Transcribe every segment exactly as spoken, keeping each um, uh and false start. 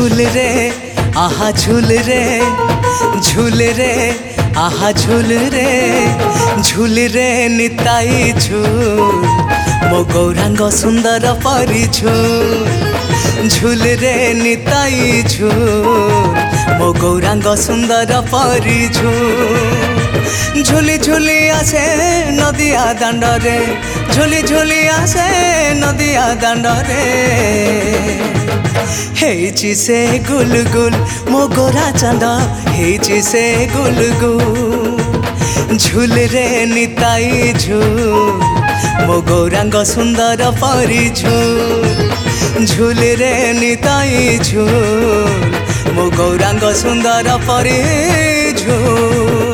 झूल रे आहा झूल रे झूल रे आहा झूल रे झूल रे निताई झूल मो गौरांग सुंदर परी झूल झूल रे निताई झूल मो गौरांग सुंदर परी झूल झूली झूली आसे नदिया दांडरे झूली झूली आसे नदिया दांडरे हेची से गुल गुल मो गोरा चांद हेची से गुल गुल झूल रे निताई झूल मो गौरांग सुंदर परी झूल झूल रे निताई झूल मो गौरांग सुंदर परी झूल।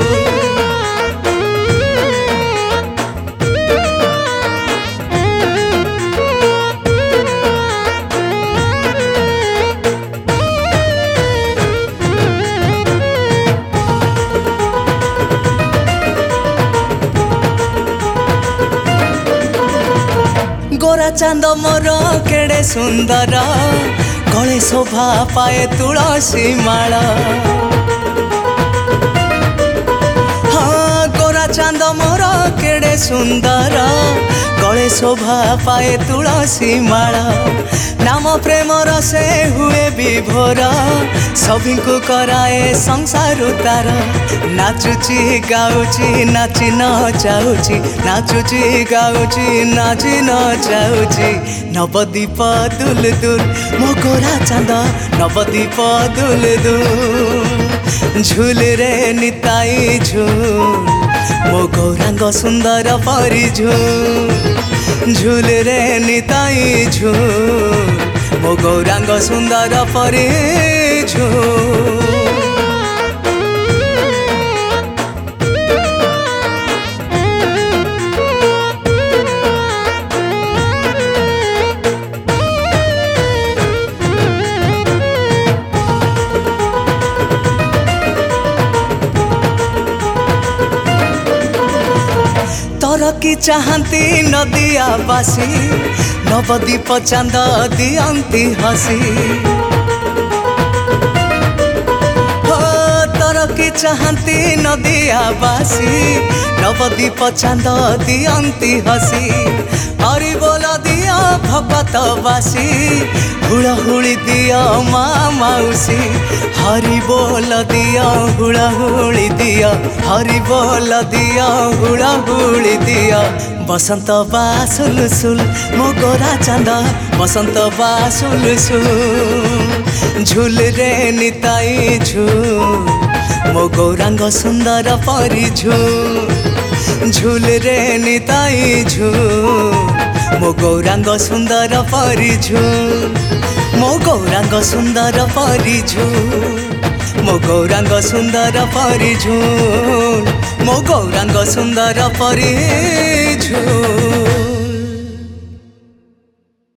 गोरा चांद मोर केड़े सुंदर गले शोभा पाए तुलसी माला हाँ गोरा चांद मोर केड़े सुंदर गले शोभा पाए तुलसी माला नाम प्रेम रसे हुए विभोर सभी को कराए संसार तार नाचुची गाउची नाची नचाउची नाचुची गाउची नाची नचाउची नवदीप दुल दुल मो गोरा चांद नवदीप दुल दुल झूल रे निताई झूल मो गौरांग सुंदर परी झूल झूल रे निताई झूल मो गौरांग सुंदर परी झूल। तोर की चाहती नदिया बासी नवदीप चांद दियंती हसी हो तोर की चाहती नदिया बासी नवदीप चांद दियंती हसी हरि बोल दिया भगत बासी हुड़ा हुड़ी दिया माँ मौसी हरि बोल दिया हुड़ा हुड़ी दिया हरि बोल दिया हुड़ा हुड़ी दिया बसंत बासुल सुल मो गोरा चांद बसंत बासुल सुल झूल रे निताई झूल मो गौरांग सुंदर परी झूल झूल रे निताई झूल मो गौरांग सुंदर परी झूल मो गौरांग सुंदर परी झूल मो गौरांग सुंदर परी झूल मो गौरांग सुंदर परी झूल।